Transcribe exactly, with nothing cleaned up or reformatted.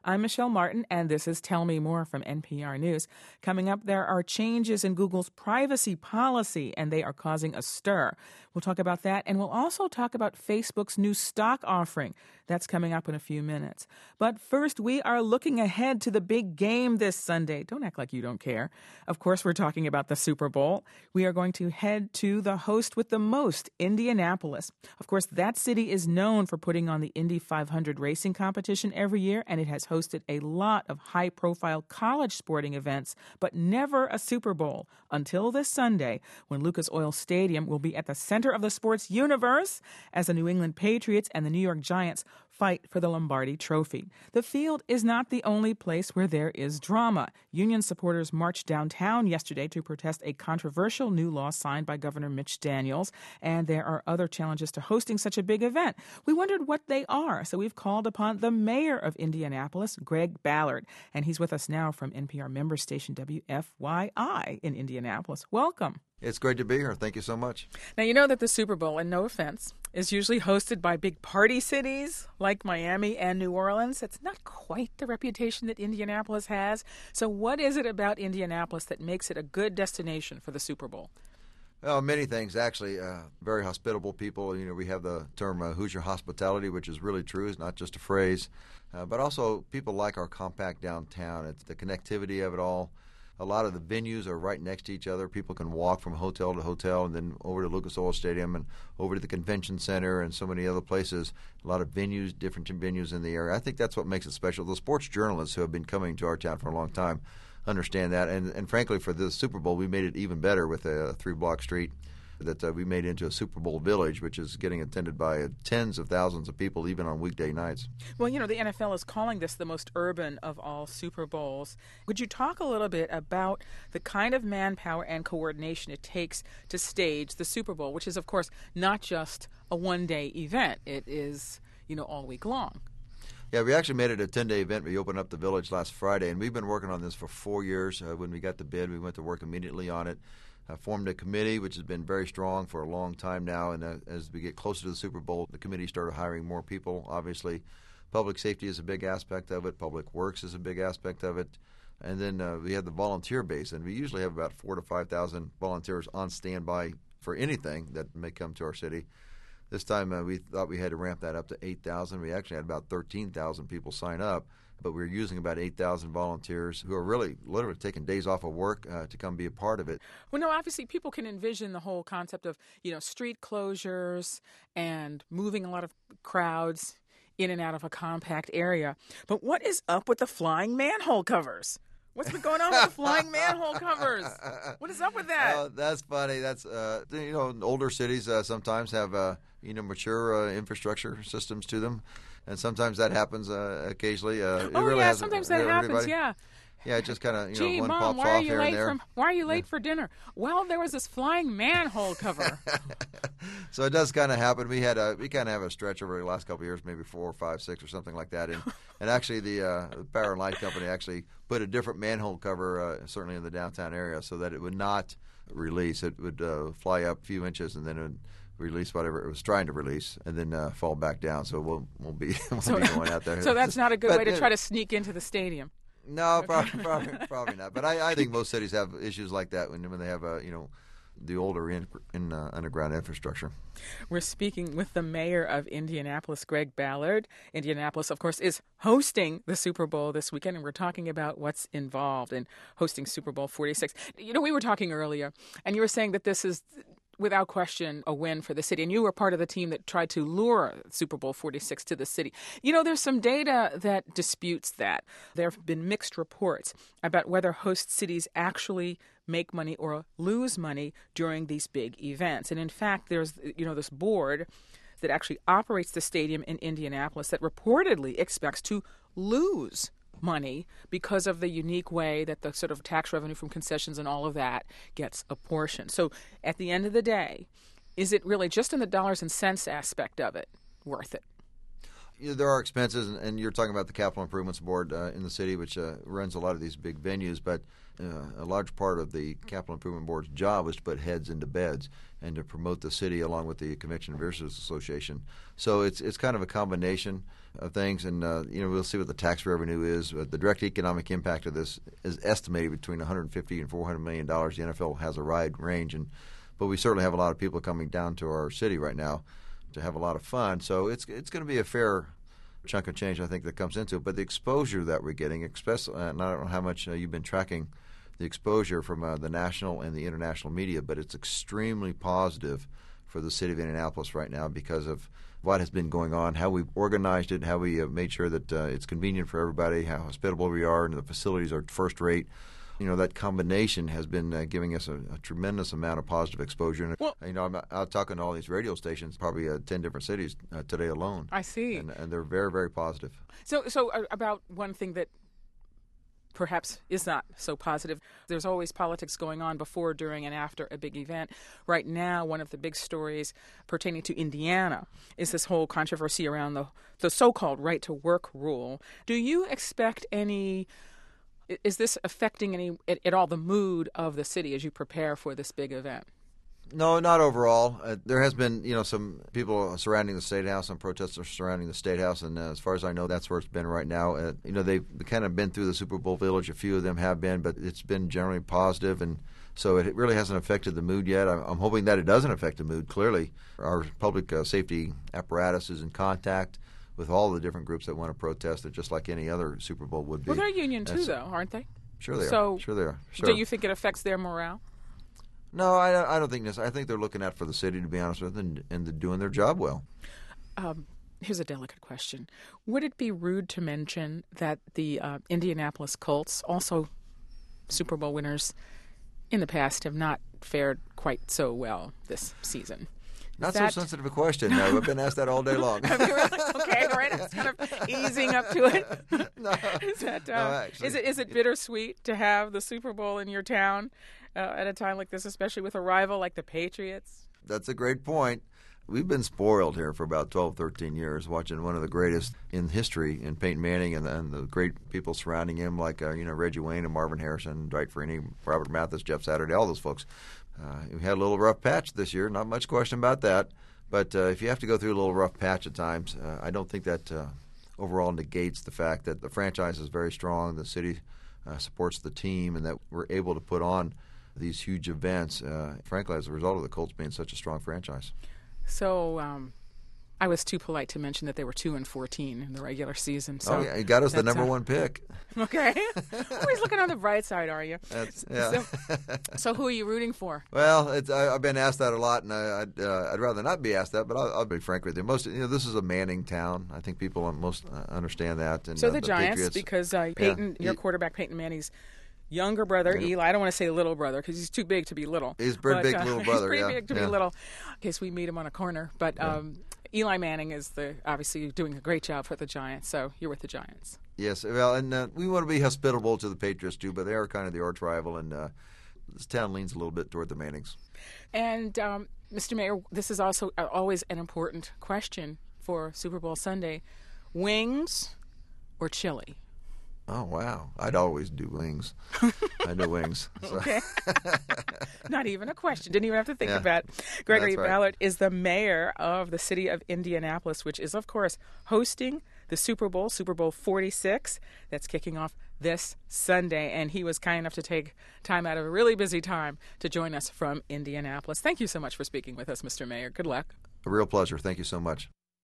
I'm Michelle Martin, and this is Tell Me More from N P R News. Coming up, there are changes in Google's privacy policy, and they are causing a stir. We'll talk about that, and we'll also talk about Facebook's new stock offering. That's coming up in a few minutes. But first, we are looking ahead to the big game this Sunday. Don't act like you don't care. Of course, we're talking about the Super Bowl. We are going to head to the host with the most, Indianapolis. Of course, that city is known for putting on the Indy five hundred racing competition every year, and it has hosted a lot of high-profile college sporting events, but never a Super Bowl until this Sunday, when Lucas Oil Stadium will be at the center of the sports universe as the New England Patriots and the New York Giants fight for the Lombardi Trophy. The field is not the only place where there is drama. Union supporters marched downtown yesterday to protest a controversial new law signed by Governor Mitch Daniels, and there are other challenges to hosting such a big event. We wondered what they are, so we've called upon the mayor of Indianapolis, Greg Ballard, and he's with us now from N P R member station W F Y I in Indianapolis. Welcome. It's great to be here. Thank you so much. Now, you know that the Super Bowl, and no offense, is usually hosted by big party cities like Miami and New Orleans. It's not quite the reputation that Indianapolis has. So what is it about Indianapolis that makes it a good destination for the Super Bowl? Well, many things, actually. Uh, very hospitable people. You know, we have the term uh, Hoosier hospitality, which is really true. It's not just a phrase. Uh, but also, people like our compact downtown. It's the connectivity of it all. A lot of the venues are right next to each other. People can walk from hotel to hotel and then over to Lucas Oil Stadium and over to the convention center and so many other places. A lot of venues, different venues in the area. I think that's what makes it special. The sports journalists who have been coming to our town for a long time understand that. And, and frankly, for the Super Bowl, we made it even better with a three-block street that uh, we made into a Super Bowl village, which is getting attended by uh, tens of thousands of people, even on weekday nights. Well, you know, the N F L is calling this the most urban of all Super Bowls. Would you talk a little bit about the kind of manpower and coordination it takes to stage the Super Bowl, which is, of course, not just a one-day event. It is, you know, all week long. Yeah, we actually made it a ten-day event. We opened up the village last Friday, and we've been working on this for four years. Uh, when we got the bid, we went to work immediately on it. Uh, formed a committee, which has been very strong for a long time now, and uh, as we get closer to the Super Bowl, the committee started hiring more people. Obviously, public safety is a big aspect of it. Public works is a big aspect of it. And then uh, we have the volunteer base, and we usually have about four to five thousand volunteers on standby for anything that may come to our city. This time uh, we thought we had to ramp that up to eight thousand. We actually had about thirteen thousand people sign up, but we were using about eight thousand volunteers who are really literally taking days off of work uh, to come be a part of it. Well, no, obviously people can envision the whole concept of, you know, street closures and moving a lot of crowds in and out of a compact area. But what is up with the flying manhole covers? What's been going on with the flying manhole covers? What is up with that? Uh, that's funny. That's uh, you know, older cities uh, sometimes have uh, you know mature uh, infrastructure systems to them, and sometimes that happens uh, occasionally. Uh, it oh really yeah, sometimes that happens. Anybody? Yeah. Yeah, it just kind of you Gee, know one Mom, pops why are off you here late and there. for why are you late yeah. for dinner? Well, there was this flying manhole cover. So it does kind of happen. We had a we kind of have a stretch over the last couple of years, maybe four, five, six, or something like that. And and actually, the uh, Power and Light Company actually put a different manhole cover, uh, certainly in the downtown area, so that it would not release. It would uh, fly up a few inches and then it would release whatever it was trying to release, and then uh, fall back down. So we'll we'll be, we'll so, be going out there. So that's not a good but, way to try to sneak into the stadium. No, probably, probably, probably not. But I, I think most cities have issues like that when when they have a you know the older in, in uh, underground infrastructure. We're speaking with the mayor of Indianapolis, Greg Ballard. Indianapolis, of course, is hosting the Super Bowl this weekend, and we're talking about what's involved in hosting Super Bowl forty-six. You know, we were talking earlier, and you were saying that this is, without question, a win for the city. And you were part of the team that tried to lure Super Bowl forty-six to the city. You know, there's some data that disputes that. There have been mixed reports about whether host cities actually make money or lose money during these big events. And in fact, there's, you know, this board that actually operates the stadium in Indianapolis that reportedly expects to lose money because of the unique way that the sort of tax revenue from concessions and all of that gets apportioned. So at the end of the day, is it really just in the dollars and cents aspect of it worth it? Yeah, there are expenses, and, and you're talking about the Capital Improvements Board uh, in the city, which uh, runs a lot of these big venues. But uh, a large part of the Capital Improvement Board's job is to put heads into beds and to promote the city along with the Convention and Visitors Association. So it's it's kind of a combination of things, and uh, you know we'll see what the tax revenue is. But the direct economic impact of this is estimated between one hundred fifty and four hundred million dollars. The N F L has a wide range, and but we certainly have a lot of people coming down to our city right now to have a lot of fun. So it's it's going to be a fair chunk of change, I think, that comes into it. But the exposure that we're getting, especially, and I don't know how much uh, you've been tracking the exposure from uh, the national and the international media, but it's extremely positive for the city of Indianapolis right now because of what has been going on, how we've organized it, how we uh, made sure that uh, it's convenient for everybody, how hospitable we are, and the facilities are first rate. You know, that combination has been uh, giving us a, a tremendous amount of positive exposure. And, well, you know, I'm out talking to all these radio stations, probably uh, ten different cities uh, today alone. I see. And, and they're very, very positive. So, so uh, about one thing that perhaps is not so positive. There's always politics going on before, during, and after a big event. Right now, one of the big stories pertaining to Indiana is this whole controversy around the, the so-called right-to-work rule. Do you expect any... Is this affecting any at, at all the mood of the city as you prepare for this big event? No, not overall. Uh, there has been, you know, some people surrounding the State House, some protesters surrounding the State House, and uh, as far as I know, that's where it's been right now. Uh, you know, they've kind of been through the Super Bowl Village. A few of them have been, but it's been generally positive, and so it really hasn't affected the mood yet. I'm, I'm hoping that it doesn't affect the mood. Clearly, our public uh, safety apparatus is in contact with all the different groups that want to protest it, just like any other Super Bowl would be. Well, they're a union too, That's, though, aren't they? Sure they so, are. Sure they are. Sure. Do you think it affects their morale? No, I, I don't think this. I think they're looking out for the city, to be honest with you, and, and they're doing their job well. Um, here's a delicate question. Would it be rude to mention that the uh, Indianapolis Colts, also Super Bowl winners in the past, have not fared quite so well this season? Not that... so sensitive a question. No, I've been asked that all day long. Have you really? Okay, all right. I was kind of easing up to it. no, is, that, uh, no, actually. is it is it bittersweet to have the Super Bowl in your town uh, at a time like this, especially with a rival like the Patriots? That's a great point. We've been spoiled here for about twelve, thirteen years, watching one of the greatest in history in Peyton Manning and, and the great people surrounding him, like uh, you know Reggie Wayne and Marvin Harrison, Dwight Freeney, Robert Mathis, Jeff Saturday, all those folks. Uh, we had a little rough patch this year, not much question about that. But uh, if you have to go through a little rough patch at times, uh, I don't think that uh, overall negates the fact that the franchise is very strong, the city uh, supports the team, and that we're able to put on these huge events, uh, frankly, as a result of the Colts being such a strong franchise. So um, I was too polite to mention that they were two and fourteen in the regular season. So oh, yeah, you got us the number uh, one pick. Okay. Always looking on the bright side, are you? That's, yeah. So, so who are you rooting for? Well, it's, I, I've been asked that a lot, and I, I'd, uh, I'd rather not be asked that. But I'll, I'll be frank with you. Most, you know, this is a Manning town. I think people most uh, understand that. And, so uh, the, the Giants, Patriots, because uh, Peyton, yeah, your he, quarterback Peyton Manning's younger brother, yeah. Eli. I don't want to say little brother because he's too big to be little. He's pretty but, big uh, little brother. He's pretty yeah, big to yeah. be little. In case we meet him on a corner, but. Yeah. Um, Eli Manning is the obviously doing a great job for the Giants, so you're with the Giants. Yes, well, and uh, we want to be hospitable to the Patriots too, but they are kind of the arch rival, and uh, this town leans a little bit toward the Mannings. And um, Mister Mayor, this is also uh, always an important question for Super Bowl Sunday: wings or chili? Oh wow! I'd always do wings. I do wings. So. Okay. Not even a question. Didn't even have to think yeah. about it. Gregory Right. Ballard is the mayor of the city of Indianapolis, which is, of course, hosting the Super Bowl, Super Bowl forty-six, that's kicking off this Sunday. And he was kind enough to take time out of a really busy time to join us from Indianapolis. Thank you so much for speaking with us, Mister Mayor. Good luck. A real pleasure. Thank you so much.